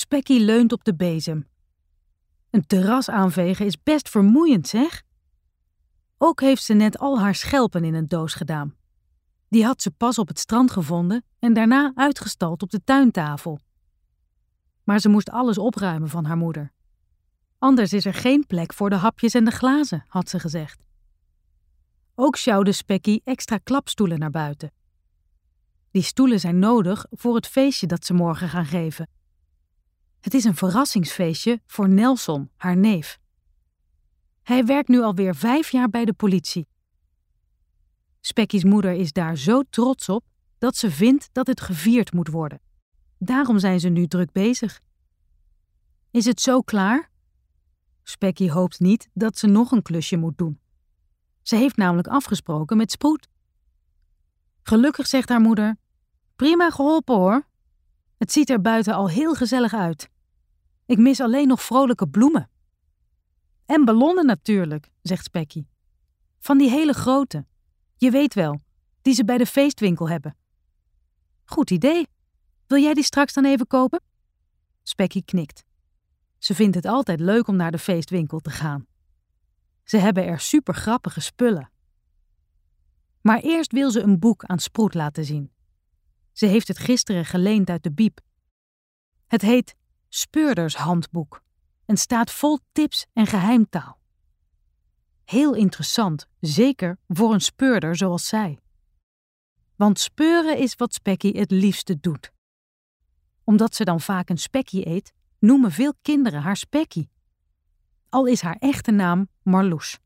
Spekkie leunt op de bezem. Een terras aanvegen is best vermoeiend, zeg. Ook heeft ze net al haar schelpen in een doos gedaan. Die had ze pas op het strand gevonden en daarna uitgestald op de tuintafel. Maar ze moest alles opruimen van haar moeder. Anders is er geen plek voor de hapjes en de glazen, had ze gezegd. Ook sjouwde Spekkie extra klapstoelen naar buiten. Die stoelen zijn nodig voor het feestje dat ze morgen gaan geven. Het is een verrassingsfeestje voor Nelson, haar neef. Hij werkt nu alweer 5 jaar bij de politie. Spekkie's moeder is daar zo trots op dat ze vindt dat het gevierd moet worden. Daarom zijn ze nu druk bezig. Is het zo klaar? Spekkie hoopt niet dat ze nog een klusje moet doen. Ze heeft namelijk afgesproken met Sproet. Gelukkig zegt haar moeder: prima geholpen hoor. Het ziet er buiten al heel gezellig uit. Ik mis alleen nog vrolijke bloemen. En ballonnen natuurlijk, zegt Spekkie. Van die hele grote. Je weet wel, die ze bij de feestwinkel hebben. Goed idee. Wil jij die straks dan even kopen? Spekkie knikt. Ze vindt het altijd leuk om naar de feestwinkel te gaan. Ze hebben er super grappige spullen. Maar eerst wil ze een boek aan Sproet laten zien. Ze heeft het gisteren geleend uit de bieb. Het heet Speurdershandboek en staat vol tips en geheimtaal. Heel interessant, zeker voor een speurder zoals zij. Want speuren is wat Spekkie het liefste doet. Omdat ze dan vaak een spekkie eet, noemen veel kinderen haar Spekkie. Al is haar echte naam Marloes.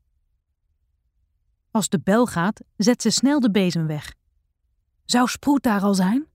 Als de bel gaat, zet ze snel de bezem weg. Zou Sproet daar al zijn?